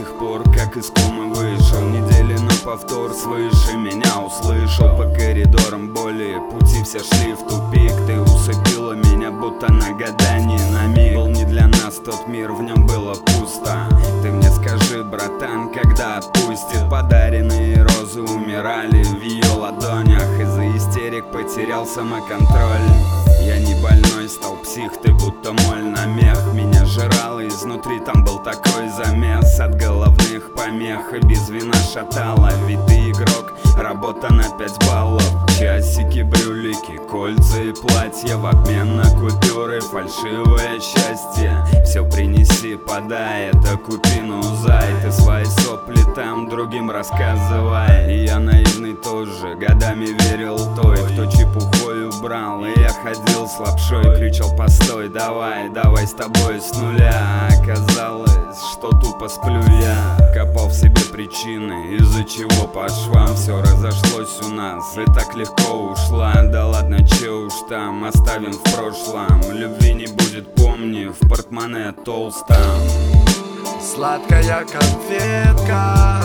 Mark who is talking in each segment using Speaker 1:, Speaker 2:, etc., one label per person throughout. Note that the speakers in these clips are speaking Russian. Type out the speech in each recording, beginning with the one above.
Speaker 1: тех пор, как из комы вышел. Недели на повтор свыше меня услышал. По коридорам боли пути все шли в тупик. Ты усыпила меня, будто на гадание на миг. Был не для нас тот мир, в нем было пусто. Ты мне скажи, братан, когда отпустит? Подаренные розы умирали в ее ладонях. Из-за истерик потерял самоконтроль. Я не больной, стал псих, ты будто моль на мех. Меня жрало изнутри, там был такой замес. От головных помех и без вина шатало. Ведь ты игрок, работа на 5 баллов. Часики, брюлики, кольца и платья в обмен на купюры, фальшивое счастье. Все принеси, подай, это купи, ну зай. Ты свои сопли там другим рассказывай. И я наивный тоже, годами верил той, кто чепухой убрал. И я ходил с лапшой, кричал: постой, давай, давай с тобой с нуля. А оказалось, что тупо сплю я. Копал в себе причины, из-за чего по швам все разошлось у нас и так легко ушла. Да ладно, че уж там, оставим в прошлом. Любви не будет, помни, в портмоне толстом.
Speaker 2: Сладкая конфетка,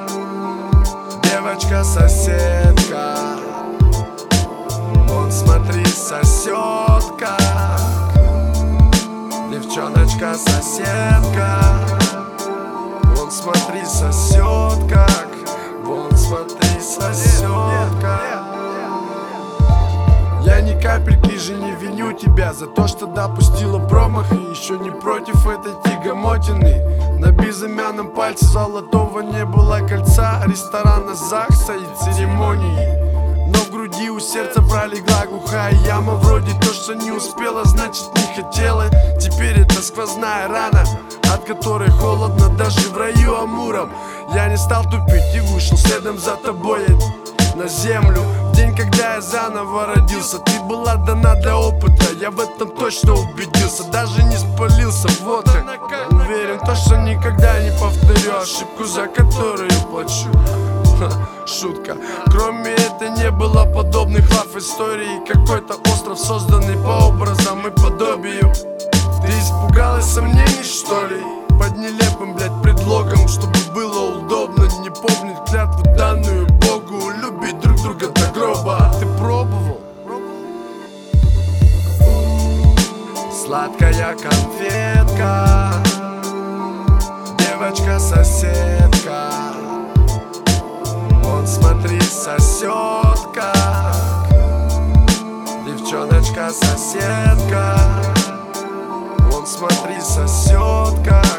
Speaker 2: девочка-соседка, вон смотри, сосет как. Девчоночка-соседка, вон смотри, сосет как. Вон смотри, сосет как. Я ни капельки же не виню тебя за то, что допустила промах. И еще не против этой тягомотины. На безымянном пальце золотого не было кольца, ресторана, ЗАГСа и церемонии. Но в груди у сердца пролегла глухая яма. Вроде то, что не успела, значит не хотела. Теперь это сквозная рана, от которой холодно даже в раю Амуром. Я не стал тупить и вышел следом за тобой на землю. В день, когда я заново родился, ты была дана для опыта, я в этом точно убедился. Даже не спалился, вот как. Уверен, то, что никогда не повторю ошибку, за которую плачу. Шутка. Кроме этой не было подобных лав-историй. Какой-то остров, созданный по образам и подобию. Ты испугалась сомнений, что ли? Под нелепым, предлогом, чтобы было удобно не помнить клятву, данную Богу, любить друг друга до гроба. Ты пробовал? Сладкая конфетка, девочка-соседка, вон смотри, сосет как. Девчоночка-соседка, вон смотри, сосет как.